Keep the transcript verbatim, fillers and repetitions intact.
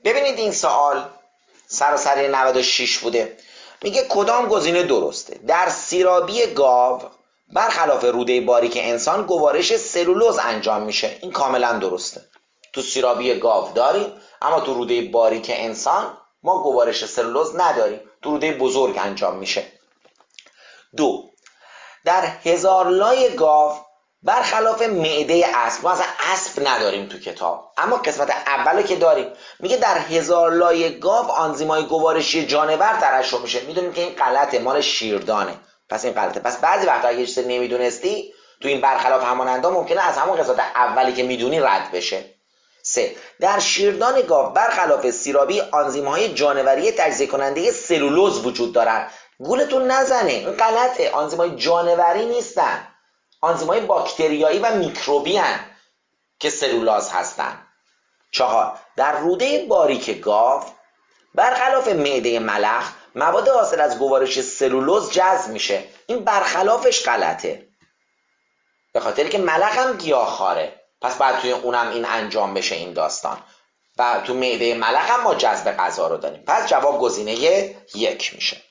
ببینید این سوال سراسری نود و شش بوده. میگه کدام گزینه درسته؟ در سیرابی گاو برخلاف روده باریک انسان گوارش سلولوز انجام میشه. این کاملا درسته. تو سیرابی گاو داریم، اما تو روده باریک انسان ما گوارش سلولوز نداریم. تو روده بزرگ انجام میشه. دو، در هزارلای گاو برخلاف معده اسب، ما اصلا اسب نداریم تو کتاب، اما قسمت اولو که داریم. میگه در هزارلای گاو آنزیمای گوارشی جانور ترشح میشه. میدونیم که این غلطه، مال شیردانه، پس این غلطه. پس بعضی وقتا اگه چیزی نمیدونستی تو این برخلاف همانندا ممکنه از همون قسمت اولی که میدونی رد بشه. سه، در شیردان گاو برخلاف سیرابی آنزیم‌های جانوری تجزیه کننده سلولوز وجود دارند. گولتون نزنه، این غلطه. آنزیم‌های جانوری نیستن، آنزیم‌های باکتریایی و میکروبی هن که سلولاز هستن. چهار، در روده باریک گاو برخلاف معده ملخ مواد حاصل از گوارش سلولوز جذب میشه. این برخلافش غلطه، به خاطر که ملخ هم گیاهخواره، پس بعد توی اونم این انجام بشه این داستان. و تو معده ملخ هم ما جذب غذا رو داریم. پس جواب گزینه یک میشه.